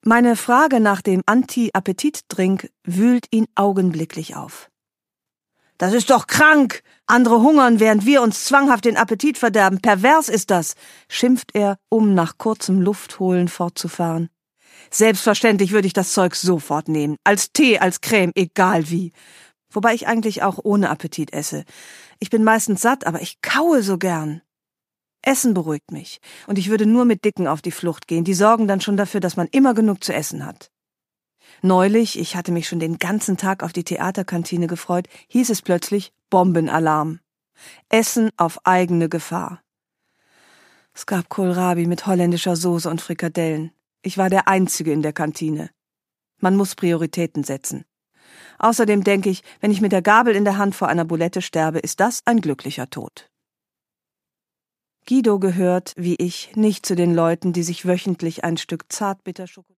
Meine Frage nach dem Anti-Appetit-Drink wühlt ihn augenblicklich auf. »Das ist doch krank! Andere hungern, während wir uns zwanghaft den Appetit verderben. Pervers ist das«, schimpft er, um nach kurzem Luftholen fortzufahren. »Selbstverständlich würde ich das Zeug sofort nehmen. Als Tee, als Creme, egal wie. Wobei ich eigentlich auch ohne Appetit esse. Ich bin meistens satt, aber ich kaue so gern. Essen beruhigt mich. Und ich würde nur mit Dicken auf die Flucht gehen. Die sorgen dann schon dafür, dass man immer genug zu essen hat.« Neulich, ich hatte mich schon den ganzen Tag auf die Theaterkantine gefreut, hieß es plötzlich Bombenalarm. Essen auf eigene Gefahr. Es gab Kohlrabi mit holländischer Soße und Frikadellen. Ich war der Einzige in der Kantine. Man muss Prioritäten setzen. Außerdem denke ich, wenn ich mit der Gabel in der Hand vor einer Bulette sterbe, ist das ein glücklicher Tod. Guido gehört, wie ich, nicht zu den Leuten, die sich wöchentlich ein Stück Zartbitterschokolade